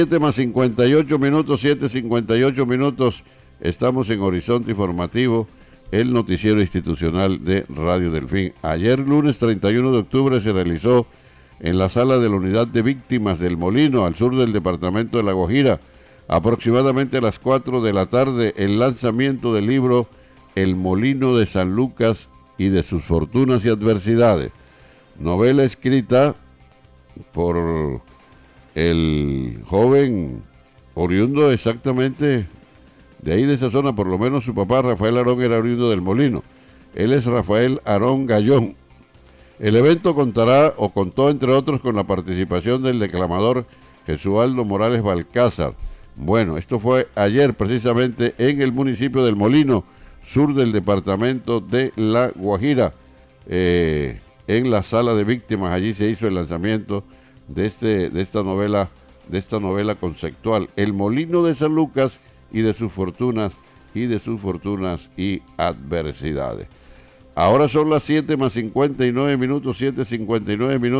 7 más 58 minutos, 7:58 minutos. Estamos en Horizonte Informativo, el noticiero institucional de Radio Delfín. Ayer, lunes 31 de octubre, se realizó en la sala de la Unidad de Víctimas del Molino, al sur del departamento de La Guajira, aproximadamente a las 4 de la tarde, el lanzamiento del libro El Molino de San Lucas y de sus fortunas y adversidades. Novela escrita por el joven oriundo exactamente de ahí de esa zona, por lo menos su papá Rafael Arón era oriundo del Molino. Él es Rafael Arón Gallón. El evento contó entre otros con la participación del declamador Jesualdo Morales Balcázar. Bueno, esto fue ayer precisamente en el municipio del Molino, sur del departamento de La Guajira, en la sala de víctimas. Allí se hizo el lanzamiento de esta novela conceptual, El Molino de San Lucas y de sus fortunas y adversidades. Ahora son las 7 más 59 minutos, 7:59 minutos.